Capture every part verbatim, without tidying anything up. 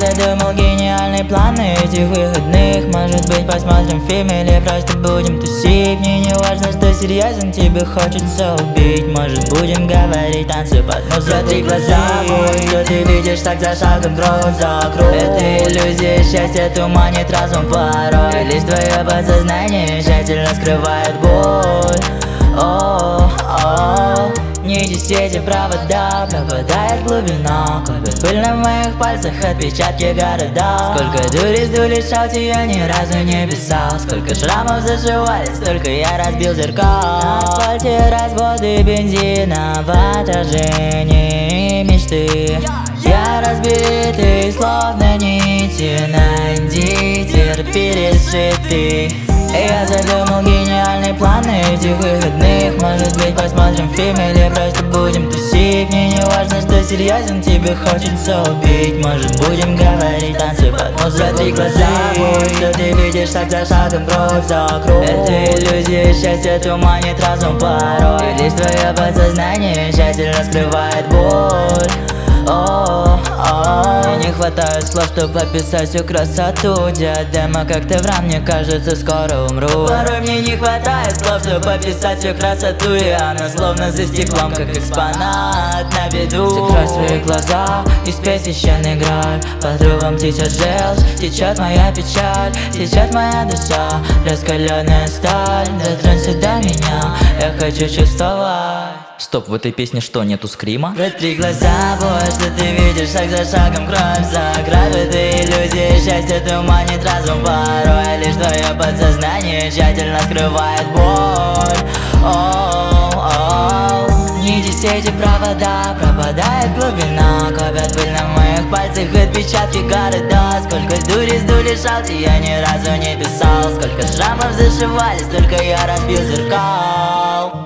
задумал гениальный план на этих выходных. Может быть, посмотрим фильм или просто будем тусить. Мне не важно, что серьезен, тебе хочется убить. Может, будем говорить, танцевать, но закрой глаза. Вот что ты видишь, шаг за шагом, круг за круг. Это иллюзия счастья, туманит разум порой. Лишь твое подсознание тщательно скрывает боль. О-о-о. Нити, сети, провода, пропадает глубина. Копят пыль на моих пальцах, отпечатки города. Сколько дури сдули, шалти, я ни разу не писал. Сколько шрамов зашивались, столько я разбил зеркал. На асфальте разводы бензина в отражении мечты. Я разбитый, словно нити на индитер перешитый. Я задумал гениальный план на этих выходных. Может быть, посмотрим фильм или просто будем тусить. Мне не важно, что серьезен, тебе хочется убить. Может, будем говорить, танцевать, но закрой глаза. Вот что ты видишь, шаг за шагом, круг за круг. Это иллюзия счастья, туманит разум порой. Лишь твое подсознание тщательно скрывает боль. О-о-о. Мне не хватает слов, чтобы описать всю красоту. Диадема как Тевран, мне кажется, скоро умру. Порой мне не хватает слов, чтобы описать всю красоту. И она словно за стеклом, как экспонат на виду. Закрой свои глаза и спей священный граль. По трубам течет желчь, течет моя печаль, течет моя душа, раскаленная сталь. Дотронься до меня, я хочу чувствовать. Стоп, в этой песне что, нету скрима? Протри глаза, вот что ты видишь, шаг за шагом, кровь за кровь. Это иллюзия счастья, туманит разум порой. Лишь твое подсознание тщательно скрывает боль. О-о-о. Нити, сети, провода, пропадает глубина. Копят пыль на моих пальцах, отпечатки города. Сколько дури сдули шалти, я ни разу не писал. Сколько шрамов зашивались, только я разбил зеркал.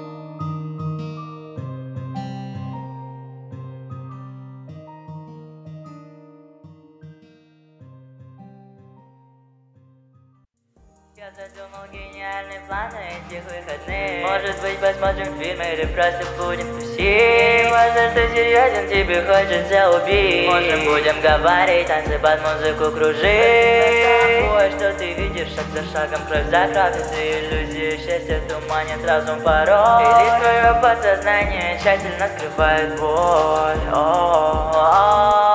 Я задумал гениальный план на этих выходных. Может быть, посмотрим фильм или просто будем тусить. Не важно, что серьезен, тебе хочется убить. Можем, будем говорить, танцы под музыку кружить. Вот что ты видишь, шаг за шагом, кровь за кровь. Это иллюзия счастья, туманит разум порой. И лишь твое подсознание тщательно скрывает боль. О-о-о.